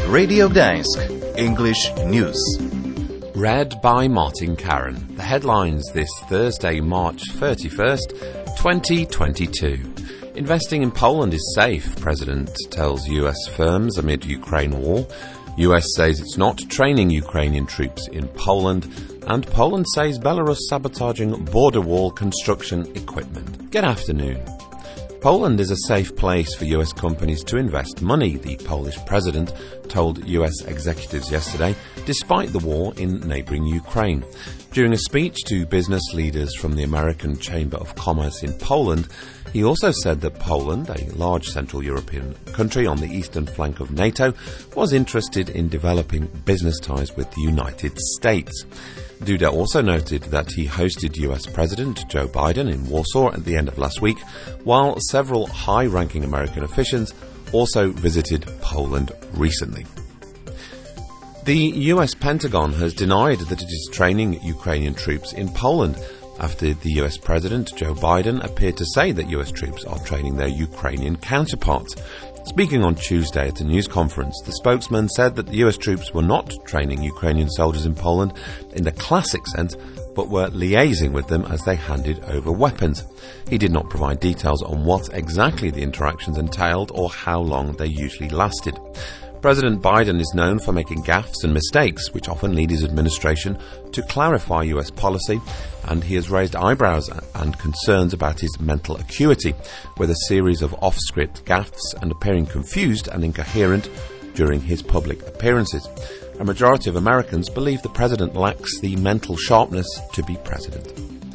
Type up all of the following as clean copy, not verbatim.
Radio Gdańsk, English News. Read by Martin Karen. The headlines this Thursday, March 31st, 2022. Investing in Poland is safe, President tells US firms amid Ukraine war. US says it's not training Ukrainian troops in Poland. And Poland says Belarus sabotaging border wall construction equipment. Good afternoon. Poland is a safe place for US companies to invest money, the Polish president told US executives yesterday, despite the war in neighbouring Ukraine. During a speech to business leaders from the American Chamber of Commerce in Poland, he also said that Poland, a large Central European country on the eastern flank of NATO, was interested in developing business ties with the United States. Duda also noted that he hosted US President Joe Biden in Warsaw at the end of last week, while several high-ranking American officials also visited Poland recently. The US Pentagon has denied that it is training Ukrainian troops in Poland after the US President Joe Biden appeared to say that US troops are training their Ukrainian counterparts. Speaking on Tuesday at a news conference, the spokesman said that the US troops were not training Ukrainian soldiers in Poland in the classic sense, but were liaising with them as they handed over weapons. He did not provide details on what exactly the interactions entailed or how long they usually lasted. President Biden is known for making gaffes and mistakes, which often lead his administration to clarify US policy, and he has raised eyebrows and concerns about his mental acuity, with a series of off-script gaffes and appearing confused and incoherent during his public appearances. A majority of Americans believe the president lacks the mental sharpness to be president.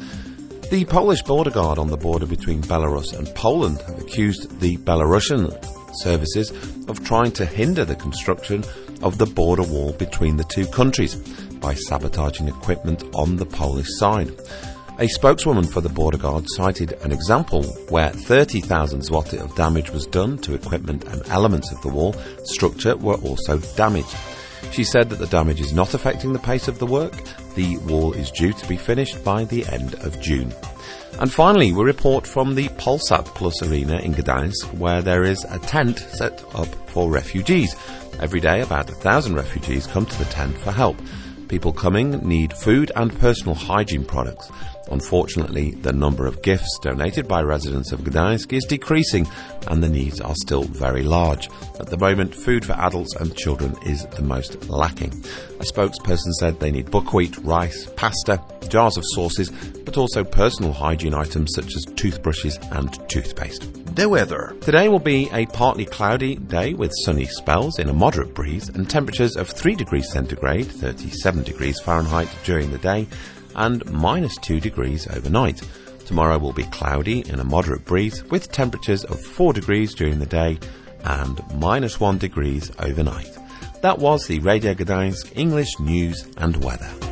The Polish border guard on the border between Belarus and Poland have accused the Belarusian services of trying to hinder the construction of the border wall between the two countries by sabotaging equipment on the Polish side. A spokeswoman for the border guard cited an example where 30,000 zloty of damage was done to equipment and elements of the wall structure were also damaged. She said that the damage is not affecting the pace of the work. The wall is due to be finished by the end of June. And finally, we report from the Polsat Plus Arena in Gdańsk, where there is a tent set up for refugees. Every day, about 1,000 refugees come to the tent for help. People coming need food and personal hygiene products. Unfortunately, the number of gifts donated by residents of Gdańsk is decreasing, and the needs are still very large. At the moment, food for adults and children is the most lacking. A spokesperson said they need buckwheat, rice, pasta, jars of sauces, but also personal hygiene items such as toothbrushes and toothpaste. The weather. Today will be a partly cloudy day with sunny spells in a moderate breeze and temperatures of 3 degrees centigrade, 37 degrees Fahrenheit during the day, and -2 degrees overnight. Tomorrow will be cloudy in a moderate breeze with temperatures of 4 degrees during the day and -1 degrees overnight. That was the Radio Gdańsk English News and Weather.